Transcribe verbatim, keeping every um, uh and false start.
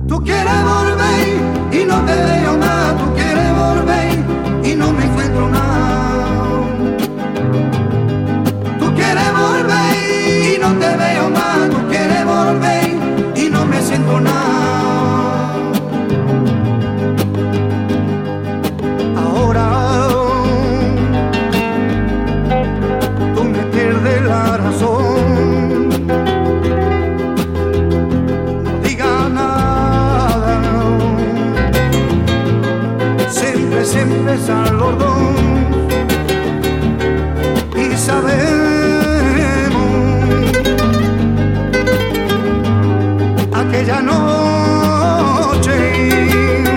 Tú quieres volver y no te veo más, tú quieres volver y no me encuentro nada. Tú quieres volver y no te veo más, tú quieres volver y no me siento nada. Ahora tú me pierdes la razón. No digas nada, siempre, siempre sal los dos y sabemos aquella noche